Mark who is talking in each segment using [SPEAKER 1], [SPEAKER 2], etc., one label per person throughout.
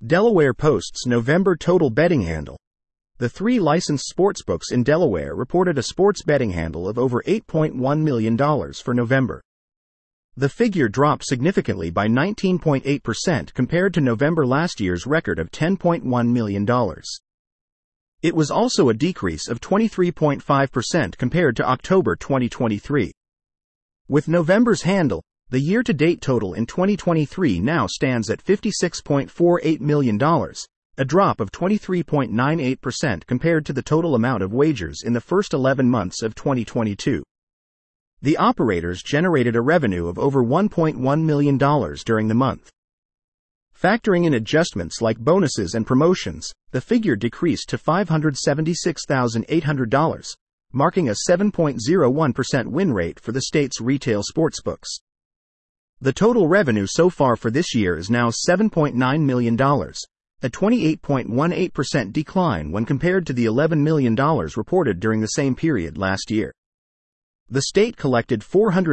[SPEAKER 1] Delaware Post's November total betting handle. The three licensed sportsbooks in Delaware reported a sports betting handle of over $8.1 million for November. The figure dropped significantly by 19.8% compared to November last year's record of $10.1 million. It was also a decrease of 23.5% compared to October 2023. With November's handle, the year-to-date total in 2023 now stands at $56.48 million, a drop of 23.98% compared to the total amount of wagers in the first 11 months of 2022. The operators generated a revenue of over $1.1 million during the month. Factoring in adjustments like bonuses and promotions, the figure decreased to $576,800, marking a 7.01% win rate for the state's retail sportsbooks. The total revenue so far for this year is now $7.9 million, a 28.18% decline when compared to the $11 million reported during the same period last year. The state collected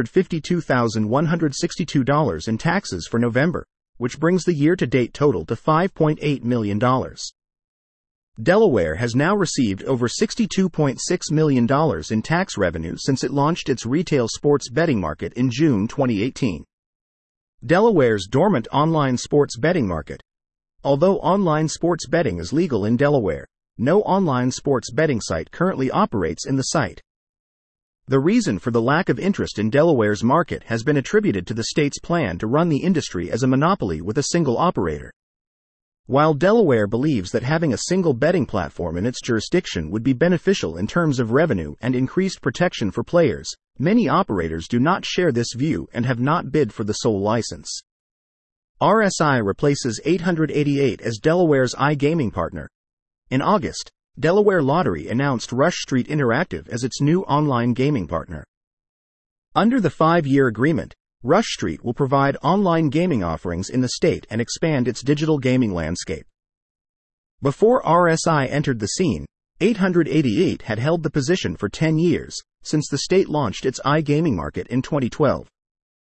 [SPEAKER 1] $452,162 in taxes for November, which brings the year-to-date total to $5.8 million. Delaware has now received over $62.6 million in tax revenue since it launched its retail sports betting market in June 2018. Delaware's dormant online sports betting market. Although online sports betting is legal in Delaware, no online sports betting site currently operates in the site. The reason for the lack of interest in Delaware's market has been attributed to the state's plan to run the industry as a monopoly with a single operator. While Delaware believes that having a single betting platform in its jurisdiction would be beneficial in terms of revenue and increased protection for players, many operators do not share this view and have not bid for the sole license. RSI replaces 888 as Delaware's iGaming partner. In August, Delaware Lottery announced Rush Street Interactive as its new online gaming partner. Under the 5-year agreement, Rush Street will provide online gaming offerings in the state and expand its digital gaming landscape. Before RSI entered the scene, 888 had held the position for 10 years, since the state launched its iGaming market in 2012.